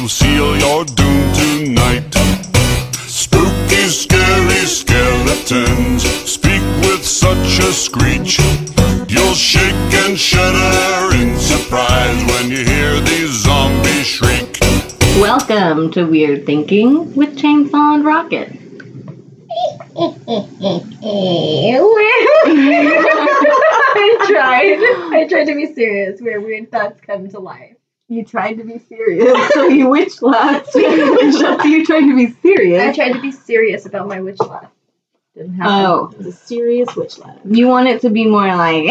You'll seal your doom tonight. Spooky, scary skeletons speak with such a screech. You'll shake and shudder in surprise when you hear these zombies shriek. Welcome to Weird Thinking with Chainsaw and Rocket. I tried to be serious where weird thoughts come to life. You tried to be serious, so you witch laughed. You tried to be serious. I tried to be serious about my witch laugh. Didn't happen. Oh, It was a serious witch laugh. you want it to be more like...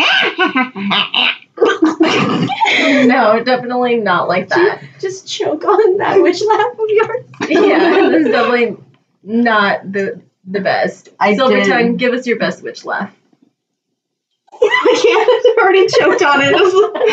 No, definitely not like that. Just choke on that witch laugh of yours. Yeah, this is definitely not the best. I Silver did. Tongue, give us your best witch laugh. I can't. I already choked on it.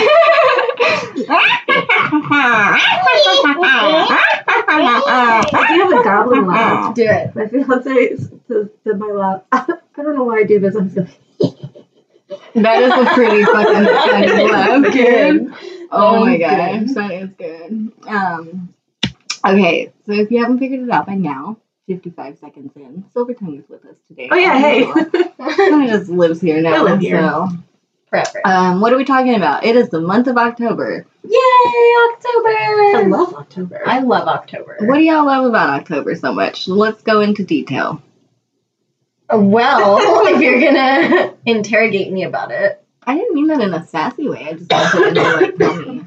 I do have a goblin laugh. Do it. My fiance says my laugh. I don't know why I do this. I'm just That is a pretty fucking funny laugh, Good. Oh my Good. gosh, that is good. Okay, so if you haven't figured it out by now, 55 seconds in, Silver Tongue is with us today. Oh yeah, hey. He just lives here now. I live here. So, Forever. what are we talking about? It is the month of October. Yay, October! I love October. I love October. What do y'all love about October so much? Let's go into detail. Well, if you're gonna interrogate me about it, I didn't mean that in a sassy way. I just wanted to like tell me.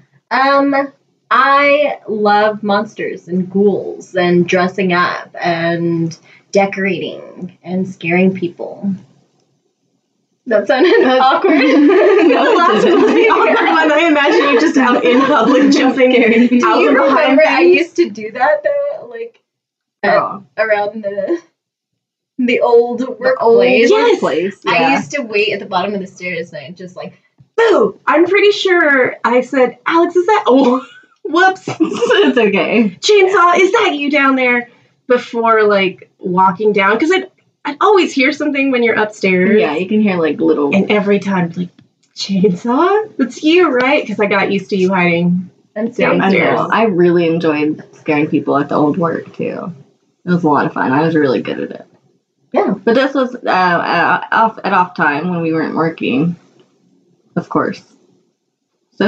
I love monsters and ghouls and dressing up and decorating and scaring people. That sounded awkward. No, the last one was the awkward one. I imagine you just out in public jumping Do out you from behind remember I things. used to do that though, like Oh. around the old workplace? Yes. Place. I Yeah. used to wait at the bottom of the stairs and I'd just like, Boo! I'm pretty sure I said, Alex, is that... Oh, whoops. It's okay. Chainsaw, is that you down there? Before, like, walking down. Because I'd always hear something when you're upstairs. Yeah, you can hear like little. And every time, it's like, Chainsaw? It's you, right? Because I got used to you hiding. I'm Down I stairs. know. I really enjoyed scaring people at the old work too. It was a lot of fun. I was really good at it. Yeah. But this was off time when we weren't working, of course. So.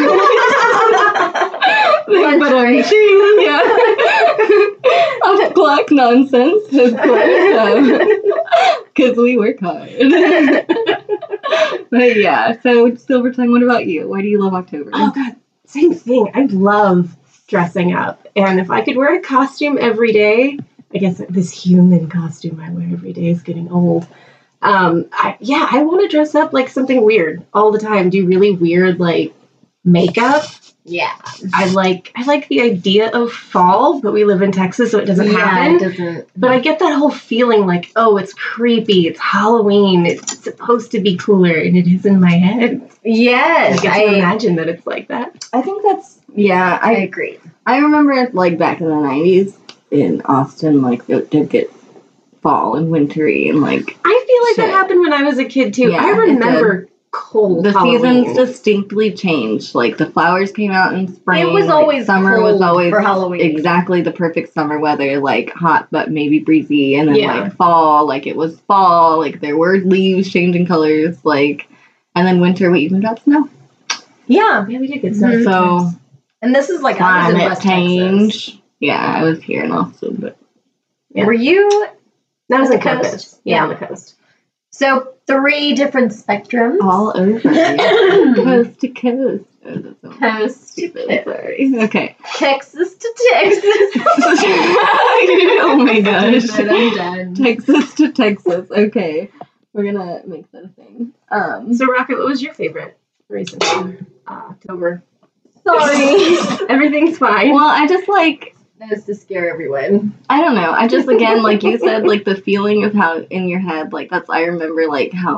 Lunch But break. yeah. Off clock nonsense, of course. Because we work hard. But yeah, so Silver Tongue, what about you? Why do you love October? Oh, God. Same thing. I love dressing up. And if I could wear a costume every day, I guess this human costume I wear every day is getting old. I want to dress up like something weird all the time. Do really weird, like, makeup. Yeah. I like the idea of fall, but we live in Texas, so it doesn't happen. It doesn't. But I get that whole feeling like, oh, it's creepy, it's Halloween, it's supposed to be cooler, and it is in my head. Yes, I get to imagine that it's like that. I think that's, yeah, I agree. I remember, like, back in the 90s in Austin, like, it did get fall and wintry and, like, I feel like Shit. that happened when I was a kid, too. Yeah, I it remember cold the Halloween. seasons distinctly changed. Like, the flowers came out in spring. It was like, always summer was cold always for Halloween. exactly the perfect summer weather, like, hot but maybe breezy. And then, Yeah. like, fall, like, it was fall. Like, there were leaves changing colors, like, and then winter, we even got snow. Yeah. Yeah, we did get snow. So, And this is like I was in climate West change. Texas. Yeah, I was here in Austin, but Yeah. Were you? That was On on the the coast? coast. Yeah, on the coast. So 3 different spectrums. all over. Coast to coast. Oh, that's so Coast to stupid. coast. Sorry. Okay. Texas to Texas. Oh my gosh. Stupid, I'm done. Texas to Texas. Okay. We're gonna make that a thing. So, Rocket, what was your favorite recent October? Sorry. Everything's fine. Well, I just like, That was to scare everyone. I don't know. I just, again, like you said, like the feeling of how in your head, like that's, I remember like how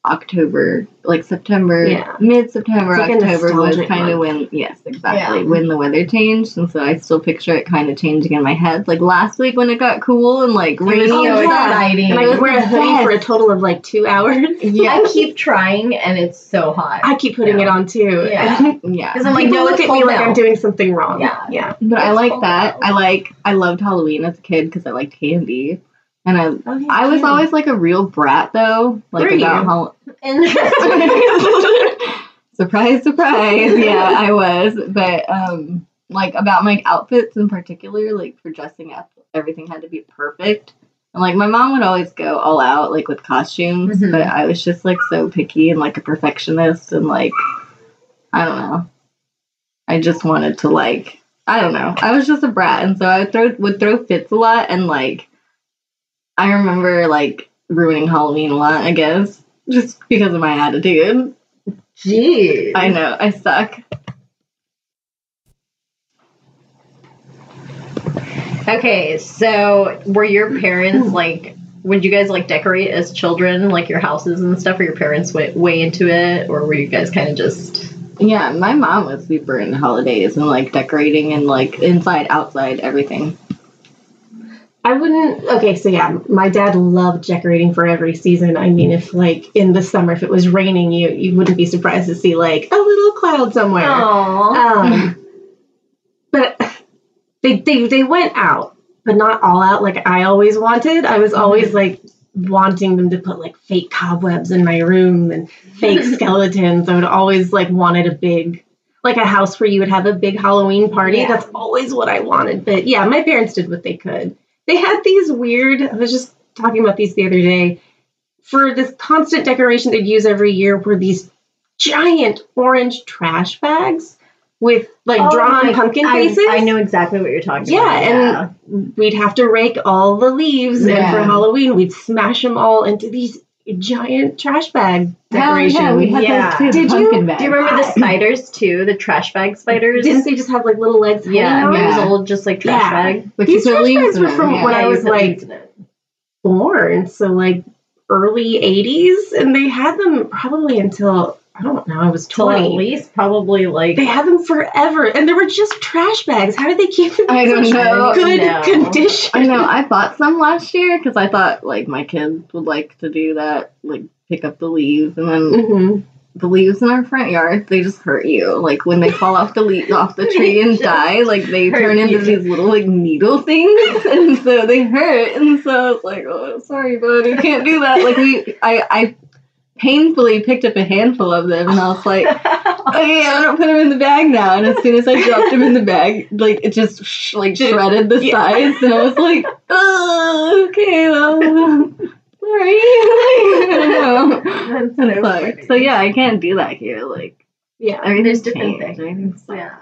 October, like September, Yeah. mid-September, It's like a October was nostalgic kind of month. when, yes, exactly, Yeah. when the weather changed. And so I still picture it kind of changing in my head. Like last week when it got cool and like It was rainy so and stuff. exciting. And I could wear a hoodie for a total of like 2 hours. Yeah. I keep trying, and it's so hot. I keep putting it on too. Yeah. Yeah. Because I'm like, People no, look it's at me cold like now. I'm doing something wrong. Yeah. Yeah. But I It's like cold that. now. I loved Halloween as a kid because I liked candy. And Oh, yeah, I was candy. always like a real brat though. Like Were about you? how Interesting. surprise, surprise. Yeah, I was. But like about my outfits in particular, like for dressing up, everything had to be perfect. And like my mom would always go all out like with costumes, Mhm. but I was just like so picky and like a perfectionist and like I don't know. I just wanted to like I don't know. I was just a brat and so I would throw fits a lot and like I remember like ruining Halloween a lot, I guess, just because of my attitude. Jeez. I know, I suck. Okay, so were your parents like? Would you guys like decorate as children, like your houses and stuff? Or your parents went way into it, or were you guys kind of just? Yeah, my mom was super into holidays and like decorating and like inside, outside, everything. I wouldn't. Okay, so yeah, my dad loved decorating for every season. I mean, if like in the summer, if it was raining, you wouldn't be surprised to see like a little cloud somewhere. Oh. But they went out, but not all out like I always wanted. I was always like wanting them to put like fake cobwebs in my room and fake skeletons. I would always like wanted a big, like a house where you would have a big Halloween party. Yeah. That's always what I wanted. But yeah, my parents did what they could. They had these weird, I was just talking about these the other day, for this constant decoration they'd use every year were these giant orange trash bags with like drawn pumpkin faces. I know exactly what you're talking Yeah, about. and we'd have to rake all the leaves, and Yeah. for Halloween we'd smash them all into these giant trash bag Hell decorations. yeah, we had Yeah. those too. Did you? pumpkin bags. Do you remember the spiders too? The trash bag spiders. Didn't they just have like little legs hanging Yeah, out? it Yeah. was old, just like trash Yeah. bag. But These you put trash leaves bags in were them, from yeah. when I you was put like leaves in it. born, so like early 80s, and they had them probably until I don't know, I was Till at 20. least probably like They had them forever, and they were just trash bags. How did they keep them I in don't such know. good No. condition? I know. I bought some last year because I thought like my kids would like to do that, like pick up the leaves, and then Mm-hmm. the leaves in our front yard they just hurt you. Like when they fall off the off the tree and Just die, like they hurt turn into you. these little like needle things, and so they hurt. And so it's like, oh, sorry, bud, we can't do that. Like I painfully picked up a handful of them, and I was like, okay, I'm gonna put them in the bag now. And as soon as I dropped them in the bag, like it just shredded the Yeah. sides, and I was like, oh, okay, well, sorry. I don't know. That's It so sucks. funny. So yeah, I can't do that here. Like Yeah. everything's There's different changed. things. Everything's Yeah.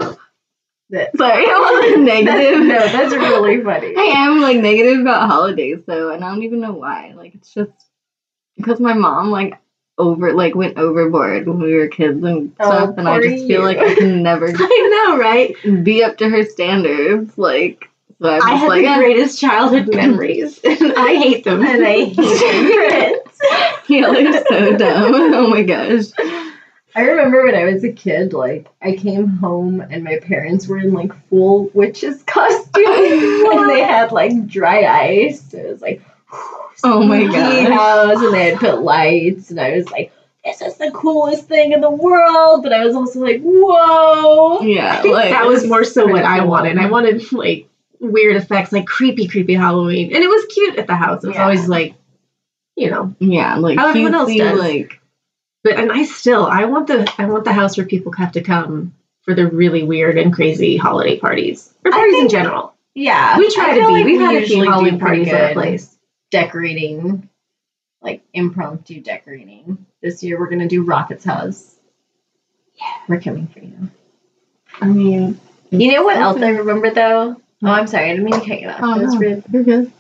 Sorry, I'm negative. No, that's really funny. I am like negative about holidays though, and I don't even know why. Like it's just because my mom like went overboard when we were kids and Oh, stuff, and I poor just feel you. like I can never I know, right? be up to her standards. Like so I'm I just had like, the greatest childhood memories, and I hate them. And I hate it. Y'all are so dumb. Oh my gosh. I remember when I was a kid, like, I came home and my parents were in, like, full witches costumes. And they had, like, dry ice. It was, like, Oh my spooky gosh. house. And they had put lights. And I was like, this is the coolest thing in the world. But I was also like, whoa. Yeah, like That was more so what pretty I cool. wanted. I wanted like weird effects, like creepy Halloween, and it was cute at the house. It was Yeah. always like, you know, yeah, like How everyone else cutesy, does. like but and I want the house where people have to come for the really weird and crazy holiday parties or I parties in think- general. Yeah. We try I to feel be. like We've we had a usually few do Halloween pretty parties at our good place. decorating, like, impromptu decorating. This year we're going to do Rocket's house. Yeah. We're coming for you. I mean You know what else I remember though? Oh, I'm sorry. I didn't mean to cut you off. Oh, That's no. rude. You're good.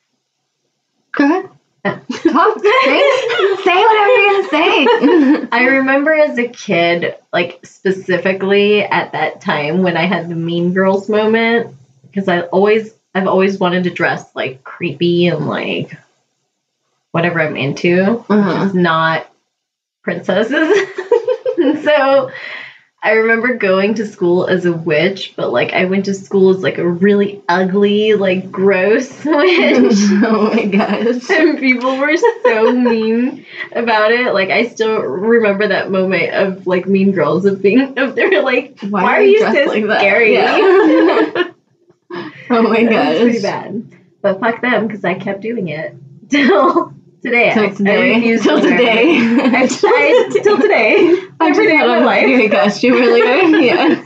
Go ahead. Talk. Say whatever you're gonna say. I remember as a kid, like specifically at that time when I had the Mean Girls moment, because I've always wanted to dress like creepy and like whatever I'm into. Uh-huh. It's not princesses. And so I remember going to school as a witch, but like I went to school as like a really ugly, like gross witch. Oh my gosh. And people were so mean about it. Like I still remember that moment of like Mean Girls of being of they're like, why are you dressed so like that? scary? Yeah. Oh my It was gosh. pretty bad. But fuck them because I kept doing it till today. Till I today. refuse Till to wear today. it. Till today. Every day of my life. Scary costume earlier. Yeah.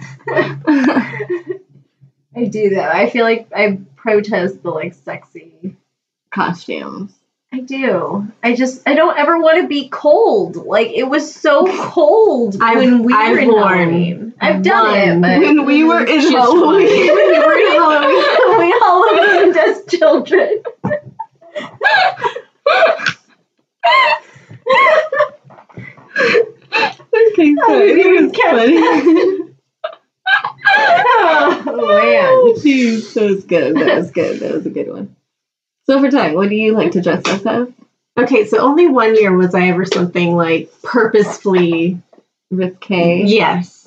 I do though. I feel like I protest the like sexy. Costumes. I do. I don't ever want to be cold. Like it was so cold when we were in Halloween. I've done it, but When we were in just Halloween. fine. When we were in Halloween. We Halloweened as children. Okay, sorry. It was funny. Oh man. Jeez, that was good. That was good. That was a good one. So for time, what do you like to dress up as? Okay, so only 1 year was I ever something like purposefully. With K? Yes.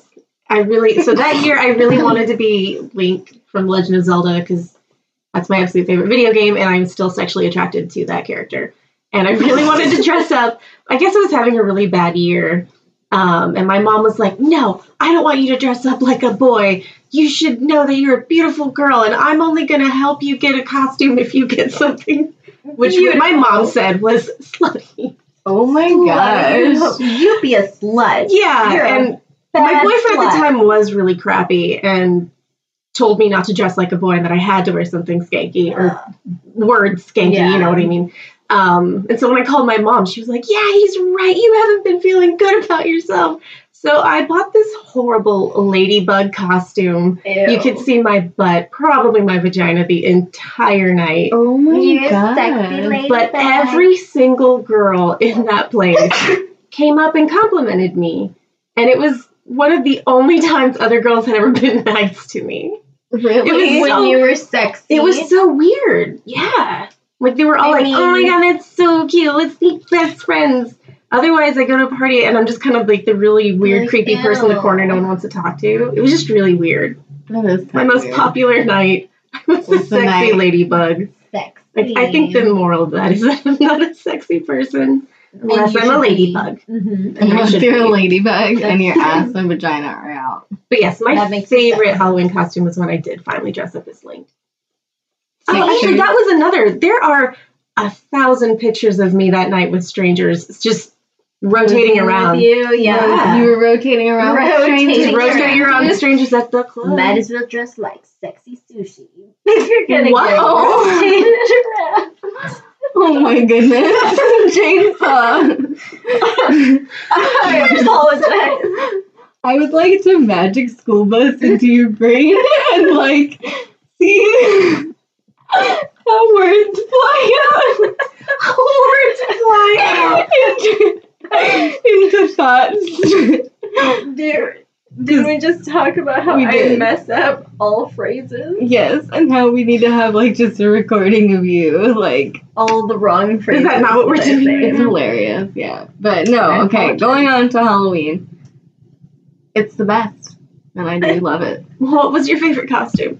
So that year I really wanted to be Link from Legend of Zelda because that's my absolute favorite video game and I'm still sexually attracted to that character. And I really wanted to dress up. I guess I was having a really bad year. And my mom was like, no, I don't want you to dress up like a boy. You should know that you're a beautiful girl and I'm only going to help you get a costume if you get something. Which my mom said was slutty. Oh my gosh. You be a slut. Yeah, You're and a my bad boyfriend at slut. the time was really crappy and told me not to dress like a boy and that I had to wear something skanky or word skanky, Yeah. you know what I mean? And so when I called my mom, she was like, yeah, he's right. You haven't been feeling good about yourself. So I bought this horrible ladybug costume. Ew. You could see my butt, probably my vagina the entire night. Oh my You god. sexy lady. But every single girl in that place came up and complimented me. And it was one of the only times other girls had ever been nice to me. Really? It was when so- you were sexy. It was so weird. Yeah. Like they were all I like, oh my mean- god, that's so cute. Let's be best friends. Otherwise, I go to a party and I'm just kind of like the really weird, Like, creepy person in the ew. corner no one wants to talk to. It was just really weird. That is My most weird. popular night. I was a Was the sexy night. ladybug. sexy. Like, I think the moral of that is that I'm not a sexy person unless you I'm a should be. ladybug. Mhm. And I Unless should you're a be. ladybug and your That's- ass and vagina are out. But yes, my That makes favorite sense. Halloween costume was when I did finally dress up as Link. Oh, Pictures. actually, that was another. There are 1,000 pictures of me that night with strangers, just rotating around. With you, yeah. You were rotating around with Rotating strangers. Rotating around strangers at the club. Might as well dress like sexy sushi. If you're gonna Wow. get Oh my goodness. Chainsaw. I apologize. I would like to magic school bus into your brain and like see how words fly out. How words fly out into thoughts. Did we just talk about how We I did. mess up all phrases? Yes, and how we need to have like just a recording of you. Like All the wrong phrases. that not what we're that I doing? say. it's hilarious, yeah. But no, I okay, apologize. going on to Halloween. It's the best. And I do love it. What was your favorite costume?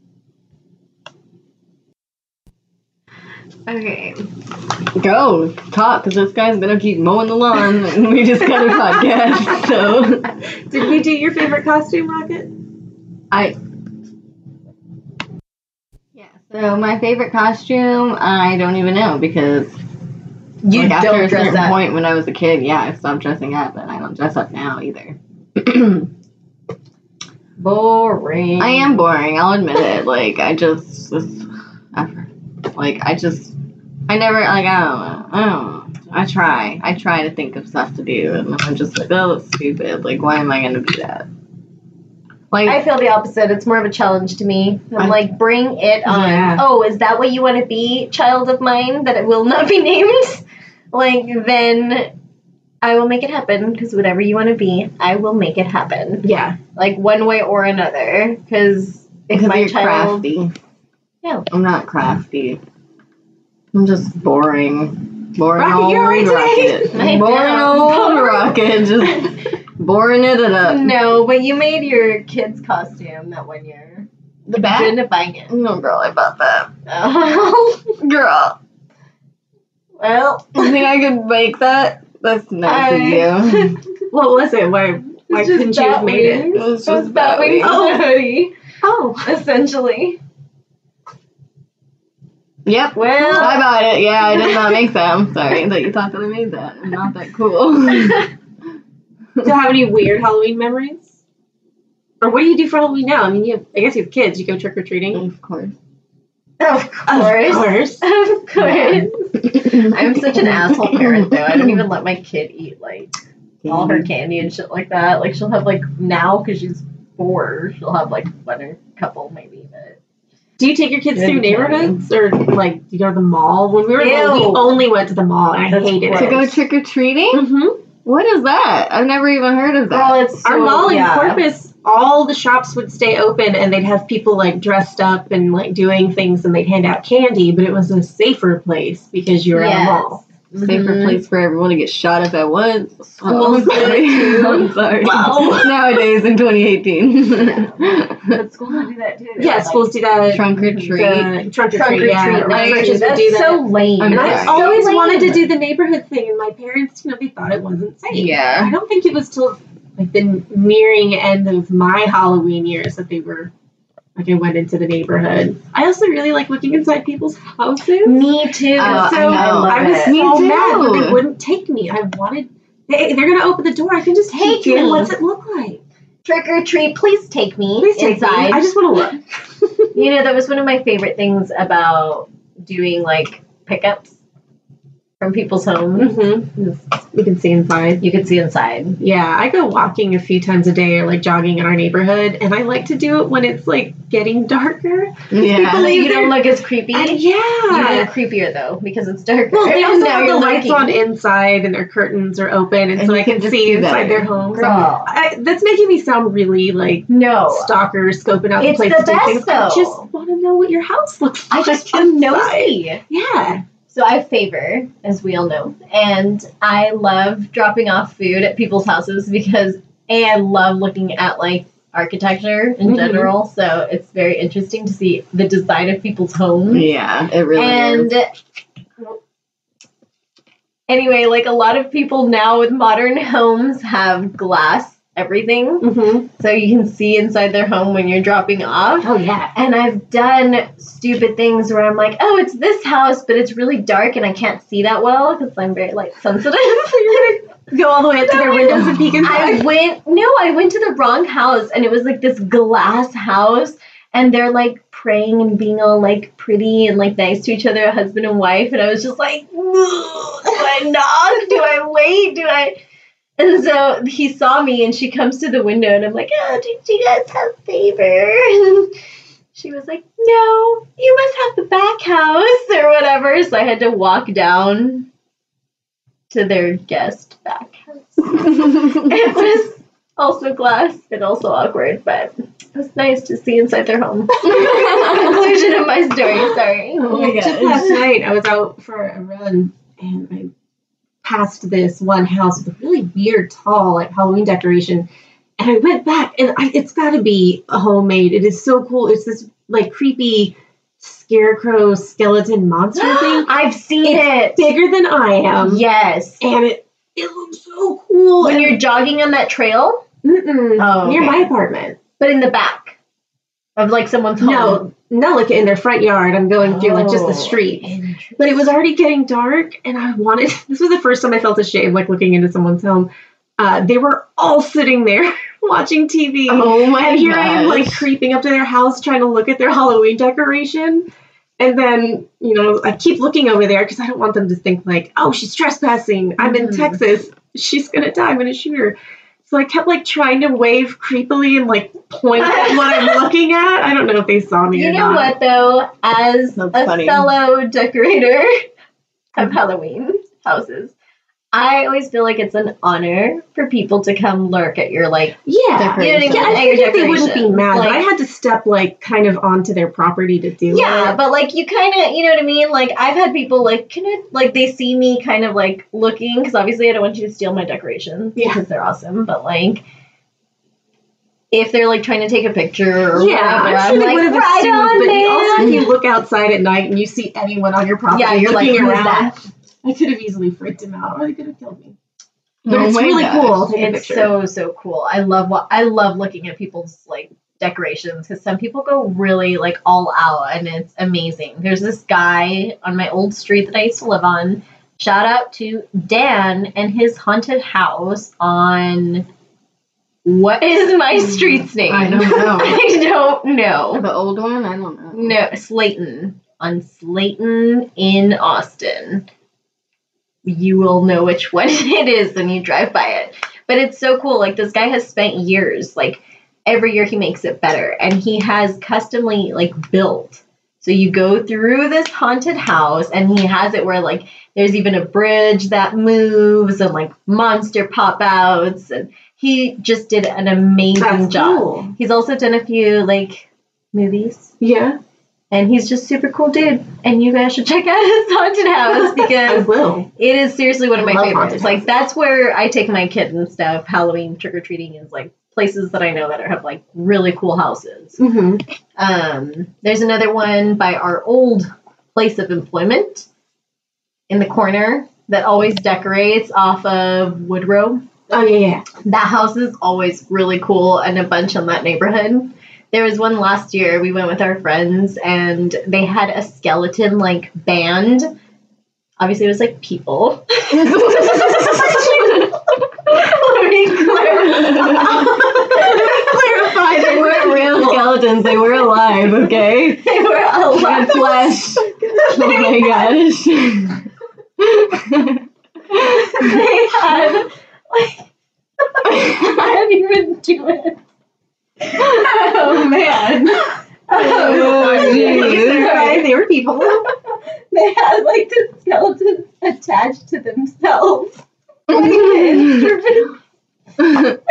Okay. Go talk, because this guy's gonna keep mowing the lawn, and we just got a podcast. So Did we do your favorite costume, Rocket? yeah. So my favorite costume, I don't even know because You like, after don't a dress certain up. point when I was a kid, yeah, I stopped dressing up, and I don't dress up now either. Boring. I am boring. I'll admit it. Like I never like I don't know. I try to think of stuff to do, and I'm just like, oh, that's stupid. Like, why am I gonna do that? Like, I feel the opposite. It's more of a challenge to me. I'm I- like, bring it on. Yeah. Oh, is that what you want to be, child of mine, that it will not be named? Like, then I will make it happen, because whatever you want to be, I will make it happen. Yeah. Like, one way or another, because if because my you're child... crafty. Yeah. I'm not crafty. I'm just boring. Boring Rocket, old you're right today. Rocket. I Boring know. old Rocket. Just boring it up. No, but you made your kid's costume that one year. The You bat? ended up buying it. No, girl, I bought that. Oh. Girl, Well, you think I could make that? That's nice of you. What was it? Why it's couldn't just you have bat made it? wings. It was It was just bat bat wings wings. and a hoodie, Oh. essentially. Yep. Well, I bought it. Yeah, I did not make that. I'm sorry that you thought that I made that. I'm not that cool. Do you have any weird Halloween memories? Or what do you do for Halloween now? I mean, I guess you have kids. You go trick or treating. Of course. of course. Of course. I'm such an asshole parent, though. I don't even let my kid eat, like, all her candy and shit like that. Like, she'll have, like, now, because she's 4, she'll have, like, one or a couple, maybe, but... Do you take your kids Good through neighborhoods? Or, like, do you go to the mall? When we were little, we Ew. only went to the mall, and I That's hated To it. go trick or treating? Mm-hmm. What is that? I've never even heard of that. Well, it's Our so- mall in yeah. Corpus, all the shops would stay open, and they'd have people, like, dressed up and, like, doing things, and they'd hand out candy, but it was a safer place because you were at a mall. Safer Mhm. place for everyone to get shot up at once. Schools I'm sorry. do. I'm sorry. Wow. Nowadays in 2018. But schools do that, too. Yeah, Like, schools do that. Trunk or treat. Trunk or Trunk or treat, yeah. treat. Or That's, churches would that's do that. so lame. I'm And sorry. I So always lame. wanted to do the neighborhood thing, and my parents, they thought it wasn't safe. Yeah. I don't think it was till like the nearing end of my Halloween years that they were like I went into the neighborhood. I also really like looking inside people's houses. Me too. Oh, so I know. I was it. Me so too. mad when they wouldn't take me. I wanted they're gonna open the door. I can just Take take in. me. What's it look like? Trick or treat, please take me Please take inside. me. I just want to look. You know, that was one of my favorite things about doing like pickups from people's homes. Mm-hmm. You can see inside. You could see inside. Yeah, I go walking a few times a day or like jogging in our neighborhood, and I like to do it when it's like getting darker. Yeah. So you don't look as creepy. And You yeah. look creepier though because it's darker. Well, they also Now have the you're lights looking. on inside, and their curtains are open, and And so you I can can just see see inside better. their homes. Girl. That's making me sound really like No. stalker, scoping out It's the place the to do best, things. I though. just want to know what your house looks I like. just am inside. nosy. Yeah. So I have favor, as we all know, and I love dropping off food at people's houses because I love looking at like architecture in Mhm. general. So it's very interesting to see the design of people's homes. Yeah, it really And is. anyway, like a lot of people now with modern homes have glass everything, Mm-hmm. so you can see inside their home when you're dropping off. Oh yeah. And I've done stupid things where I'm like, oh, it's this house, but it's really dark and I can't see that well because I'm very light sensitive. Go all the way up to their windows and peek inside. I went to the wrong house and it was like this glass house and they're like praying and being all like pretty and like nice to each other, husband and wife. And I was just like, do I knock? Do I wait? Do I? And so he saw me and she comes to the window and I'm like, oh, do you guys have favor? And she was like, no, you must have the back house or whatever. So I had to walk down to their guest back house. It was also glass and also awkward, but it was nice to see inside their home. Conclusion of my story, sorry. Oh my Just gosh. last night, I was out for a run, and I passed this one house with a really weird, tall, like Halloween decoration. And I went back, and it's got to be a homemade. It is so cool. It's this like creepy scarecrow skeleton monster thing. I've seen It's it. bigger than I am, Yes. and it looks so cool. When and you're jogging on that trail, Oh, near okay. my apartment. but in the back of like someone's home. No, like in their front yard. I'm going through like just the Oh, street. interesting. But it was already getting dark, and I wanted. This was the first time I felt ashamed, like looking into someone's home. They were all sitting there watching TV, Oh my and here I am, like gosh. creeping up to their house, trying to look at their Halloween decoration. And then, I keep looking over there because I don't want them to think like, oh, she's trespassing. I'm in Mhm. Texas. She's gonna die. I'm gonna shoot her. So I kept like trying to wave creepily and like point at what I'm looking at. I don't know if they saw me You or know not. what though? As That's a funny. fellow decorator of Halloween houses, I always feel like it's an honor for people to come lurk at your like. Yeah. You know what I mean? Yeah, I At your think they wouldn't be decorations. mad, but Like, I had to step like kind of onto their property to do yeah, it. but like you kind of, you know what I mean? Like I've had people like, can I, like they see me kind of like looking, because obviously I don't want you to steal my decorations Yeah. because they're awesome, but like if they're like trying to take a picture or Yeah, whatever, I'm sure they like, would have right assumed, on, but man. also if you look outside at night and you see anyone on your property Yeah, you're like, looking who's around, that? I could have easily freaked him out, or they could have killed me. But Oh it's my really gosh. cool. I'll take a It's picture. so cool. I love looking at people's like decorations, because some people go really like all out and it's amazing. There's this guy on my old street that I used to live on. Shout out to Dan and his haunted house on, what is my street's name? I don't know. I don't know. The old one? I don't know. No, Slayton. On Slayton in Austin. You will know which one it is when you drive by it. But it's so cool. Like, this guy has spent years, like, every year he makes it better. And he has customly, like, built. So you go through this haunted house, and he has it where, like, there's even a bridge that moves and, like, monster pop-outs. And he just did an amazing That's job. cool. He's also done a few, like, movies. Yeah, And he's just super cool dude. And you guys should check out his haunted house I because will. it is seriously one of my Love favorites. haunted Like, houses. that's where I take my kid and stuff. Halloween trick-or-treating is like places that I know that have like really cool houses. Mm-hmm. There's another one by our old place of employment in the corner that always decorates off of Woodrow. Oh, yeah. That house is always really cool, and a bunch in that neighborhood. There was one last year, we went with our friends, and they had a skeleton, like, band. Obviously, it was, like, people. Let me Clarify, they weren't real skeletons. They were alive, okay? They were alive. And flesh. Oh my gosh. They had, like, I didn't even do it. Oh, man. Oh, geez. They're fine. They were people. They had, like, the skeletons attached to themselves. Like, the instruments. It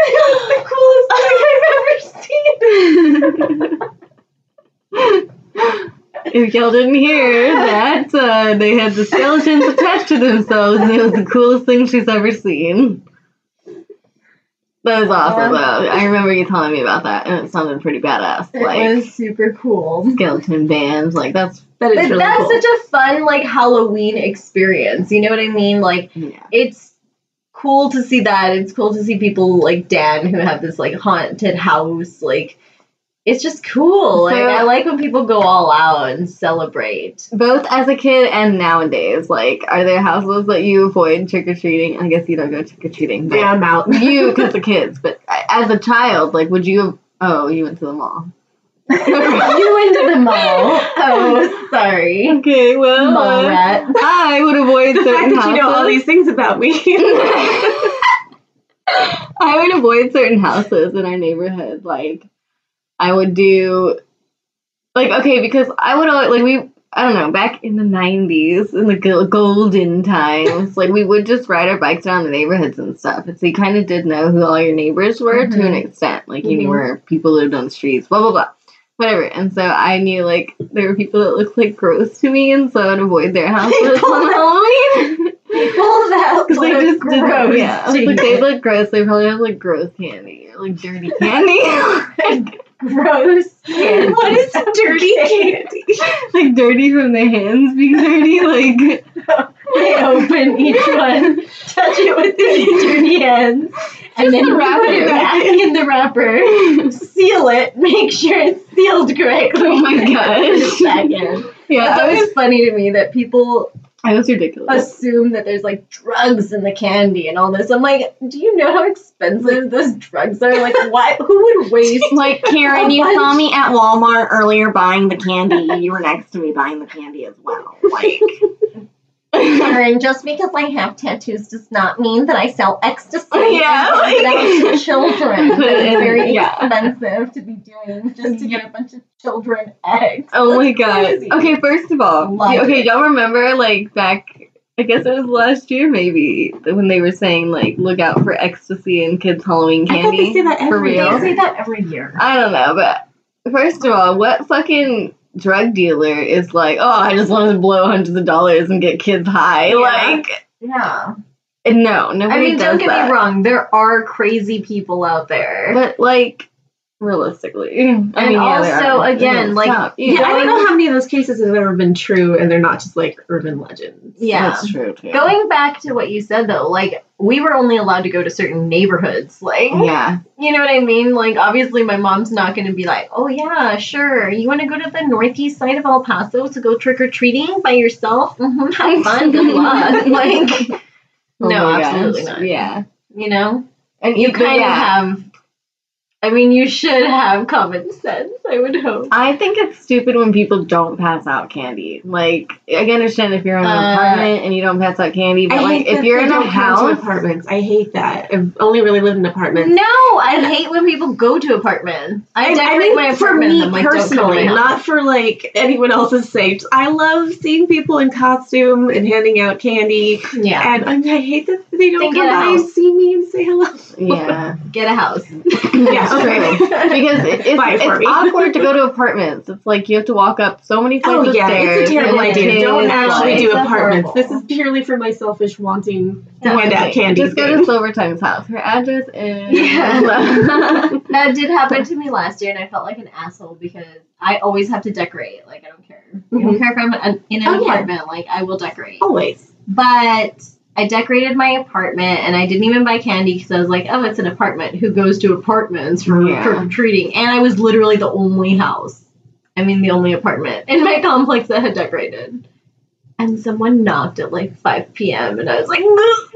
was the coolest thing I've ever seen. If y'all didn't hear that, they had the skeletons attached to themselves, and it was the coolest thing she's ever seen. That was awesome, though. I remember you telling me about that, and it sounded pretty badass. It Like, was super cool. skeleton bands, like, that is But really that's cool. such a fun, like, Halloween experience. You know what I mean? Like, Yeah. it's cool to see that. It's cool to see people like Dan who have this, like, haunted house. Like, it's just cool. Like, So- I like when people go all out and celebrate. Both as a kid and nowadays, like, are there houses that you avoid trick-or-treating? I guess you don't go trick-or-treating, but Yeah, I'm out. you, because the kids, but as a child, like, would you, oh, you went to the mall. You went to the mall. Oh, sorry. Okay, well, Mall rat. I would avoid The fact certain that houses. you know all these things about me. I would avoid certain houses in our neighborhood. Like, I would do, like, okay, because I would always, like, I don't know, back in the 90s, in the golden times, like, we would just ride our bikes around the neighborhoods and stuff. And so you kind of did know who all your neighbors were to an extent. Like, you knew where people lived on the streets, blah, blah, blah. Whatever. And so I knew, like, there were people that looked like gross to me, and so I would avoid their houses on Halloween. People that Because they look just gross. didn't, yeah. to Like, you. they look gross. They probably have, like, gross candy or, like, dirty candy. Gross. Candy. What is dirty candy? Like, dirty from their hands being dirty. Like, They open each one, touch it with their dirty hands, and then the wrap it wrapper. back in the wrapper, seal it, make sure it's sealed correctly. Oh my gosh. Back in. yeah, It's I was, always funny to me that people I was ridiculous. assume that there's like drugs in the candy and all this. I'm like, do you know how expensive those drugs are? Like, why? Who would waste? Like, Karen, A you bunch. saw me at Walmart earlier buying the candy. You were next to me buying the candy as well. Like, Karen, just because I have tattoos does not mean that I sell ecstasy. Yeah, and give it out to children. That's very Yeah. expensive to be doing just to get a bunch of children eggs. Oh my That's god. crazy. Okay, first of all, Love okay, it. y'all remember, like, back I guess it was last year maybe when they were saying like look out for ecstasy in kids' Halloween I thought they candy. say that for every real. They say that every year. I don't know, but first of all, what fucking drug dealer is like, oh, I just want to blow hundreds of dollars and get kids high? Yeah. Like, Yeah. no, nobody I mean, does don't get that. me wrong. There are crazy people out there. But like, realistically, I mean, there also, are. again, like, stop. Yeah, I don't know how many of those cases have ever been true, and they're not just like urban legends. Yeah. That's true too. Going back to what you said though, like we were only allowed to go to certain neighborhoods. Like, Yeah. you know what I mean? Like, obviously, my mom's not going to be like, "Oh yeah, sure. You want to go to the northeast side of El Paso to go trick or treating by yourself? Mm-hmm, have fun. Good luck." Like, Oh no, my absolutely gosh. not. Yeah. You know, And you but kind of yeah. have. I mean, you should have common sense. I would hope. I think it's stupid when people don't pass out candy. Like, I can understand if you're in an apartment and you don't pass out candy, but I like, hate if that you're they in a don't come to house, apartments. I hate that. I've only really lived in apartments. No, I hate when people go to apartments. I decorate my for apartment. me and I'm like, don't come to personally, my house. not for like anyone else's sake. I love seeing people in costume and handing out candy, Yeah, and I hate that they don't Then come get a by and house. see me and say hello. yeah, get a house. Yeah, okay. because Buy it for it's me. awkward to go to apartments. It's like you have to walk up so many flights Oh of yeah, stairs. it's a terrible and idea. kids, Don't actually do It's apartments. horrible. This is purely for my selfish wanting to Yeah, hand out okay, candy. Just go to thing. Silver Time's house. Her address is. That did happen to me last year, and I felt like an asshole because I always have to decorate. Like, I don't care. I don't care if I'm in an Oh, yeah. apartment. Like, I will decorate. Always. But I decorated my apartment, and I didn't even buy candy because I was like, oh, it's an apartment. Who goes to apartments for Yeah. trick-or-treating? And I was literally the only house. I mean, the only apartment in my complex that had decorated. And someone knocked at like 5 p.m. and I was like,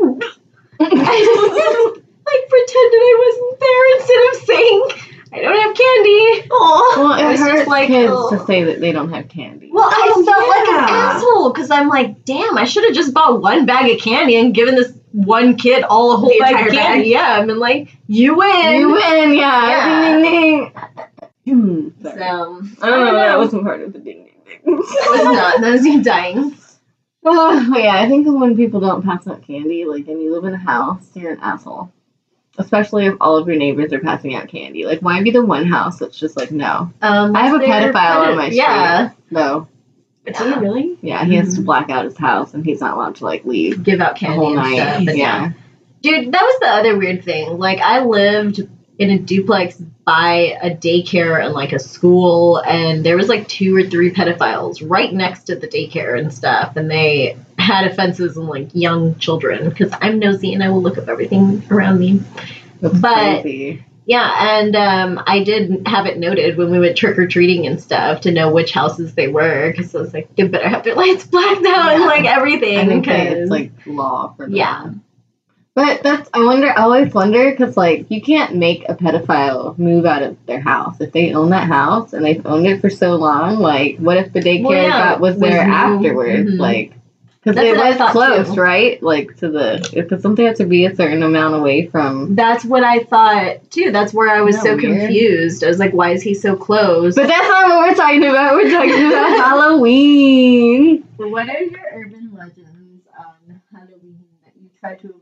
I just like pretended I wasn't there instead of saying I don't have candy. Oh, Well, I it was just hurts like, kids oh. to say that they don't have candy. Well, I Oh, felt like an yeah. asshole because I'm like, damn, I should have just bought one bag of candy and given this one kid all a whole The bag of entire candy. bag? Yeah, I've been like, you win. You win, yeah. Yeah. Ding, ding, ding. So, I don't know. That wasn't part of the ding, ding, ding. That was not. That was you dying. Oh, yeah, I think when people don't pass out candy, like, and you live in a house, you're an asshole. Especially if all of your neighbors are passing out candy. Like, why be the one house that's just like, no. I have a They're pedophile on my street. Yeah. No. Do you really? Yeah, he has to black out his house, and he's not allowed to, like, leave Give out the candy whole and night. stuff. But Yeah. Dude, that was the other weird thing. Like, I lived in a duplex by a daycare and like a school, and there was like 2 or 3 pedophiles right next to the daycare and stuff, and they had offenses on like young children because I'm nosy and I will look up everything around me. That's But- crazy. Yeah, and I did have it noted when we went trick or treating and stuff to know which houses they were because I was like, they better have their lights blacked out and Yeah. like everything. I think that 'cause- it's, like, law for them. Yeah. But that's, I always wonder, because, like, you can't make a pedophile move out of their house. If they own that house and they've owned it for so long, like, what if the daycare Well, yeah, was there was new. afterwards? Mhm. Like, because That's it what I was thought, close, too. right? Like, to the, because something had to be a certain amount away from. That's what I thought too. That's where I was Isn't so that weird? confused. I was like, why is he so close? But that's not what we're talking about. We're talking about Halloween. What are your urban legends on Halloween that you try to avoid?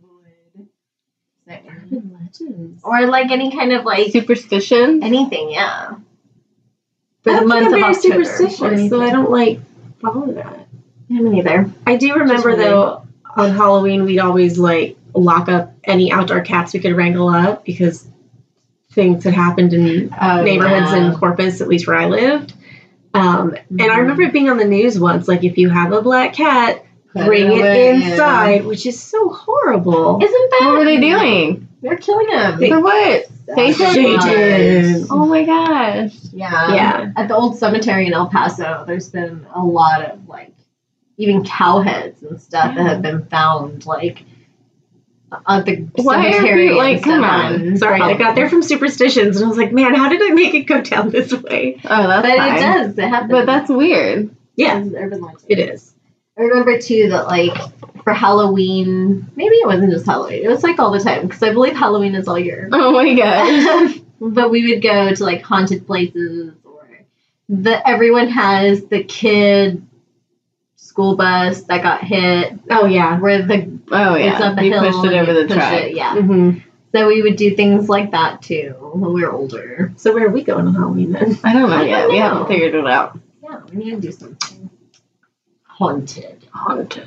Legends. Or like any kind of like Superstition. anything, yeah. For I the don't think month I'm of very October. or superstitious, so anything. I don't like follow that. Yeah, me neither. I do remember Just though on Halloween we'd always like lock up any outdoor cats we could wrangle up because things had happened in neighborhoods in Corpus, at least where I lived. And I remember it being on the news once, like if you have a black cat, bring it inside, which is so horrible. Isn't that What were they doing? They're killing him. For what? Satan? Satan. Oh my gosh. Yeah. Yeah. At the old cemetery in El Paso, there's been a lot of like even cow heads and stuff that have been found like at the Why are cemetery. people, like, and come stuff on. Sorry, I got there from superstitions and I was like, man, how did I make it go down this way? Oh, that's But fine. it does. It happens. But that's weird. Yeah, It's urban legend. it is. I remember too that like for Halloween, maybe it wasn't just Halloween. It was like all the time because I believe Halloween is all year. Oh my gosh. But we would go to like haunted places, or everyone has the kid school bus that got hit. Oh yeah. Where the Oh yeah, it's up a you hill. pushed it and over you the push track. it, yeah. Mm-hmm. So we would do things like that too when we were older. So where are we going on Halloween then? I don't know I yet. don't We know. haven't figured it out. Yeah, we need to do something haunted. Haunted.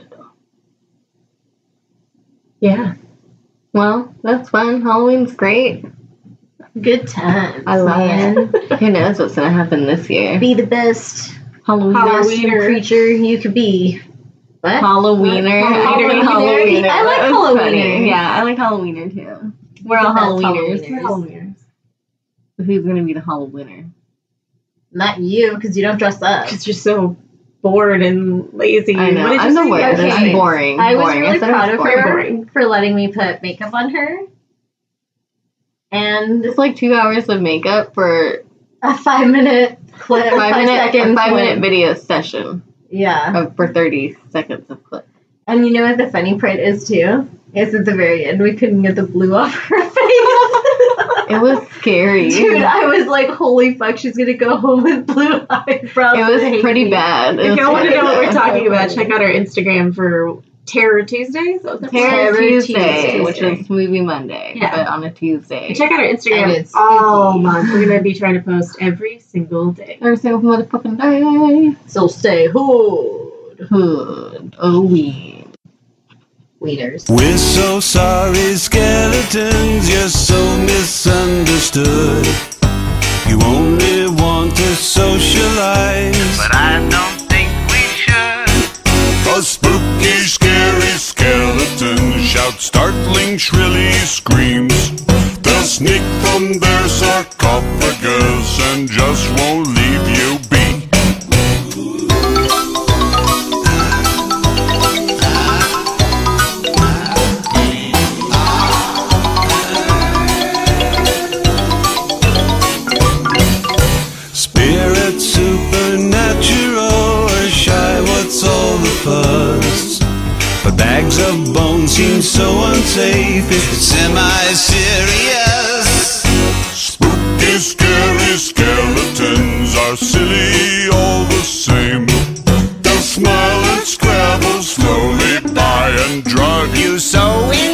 Yeah. Well, that's fun. Halloween's great. Good times. I love man. Who knows what's gonna happen this year? Be the best Halloween. costume Halloweener. creature you could be. What? Halloweener. Halloweener. Halloweener. I like That's Halloweener. funny. Yeah, I like Halloweener too. We're all The best Halloweeners. We're Halloweeners. Who's gonna be the Halloweener? Not you, because you don't dress up. Because you're so bored and lazy. I know. What did I'm you the say? worst. Okay. I'm boring. I was boring. really said I proud of boring. her Boring. for letting me put makeup on her. And It's like 2 hours of makeup for a 5-minute clip, 5-second 5 minute video session Yeah. for 30 seconds of clip. And you know what the funny part is too? Is at the very end we couldn't get the blue off her face. It was scary. Dude, I was like, holy fuck, she's gonna go home with blue eyebrows. It and was hate pretty me. bad. It If was y'all want to pretty know what we're bad. talking about, check out our Instagram for Terror Tuesdays. Terror Terror Tuesday, Tuesday. which is Movie Monday, Yeah. but on a Tuesday. Check out our And Instagram it's all spooky. month. We're gonna be trying to post every single day. Every single motherfucking day. So stay hood. Hood. Oh, weed. Wieners. We're so sorry, skeletons, you're so misunderstood. You only want to socialize, But I don't think we should. a spooky, scary skeleton shouts startling, shrilly screams. They'll sneak from their sarcophagus and just won't leave you be. Spirit supernatural or shy, what's all the fuss? But bags of bones seem so unsafe, it's semi-serious. Spooky, scary skeletons are silly all the same. They'll smile and scrabble slowly by and drug you so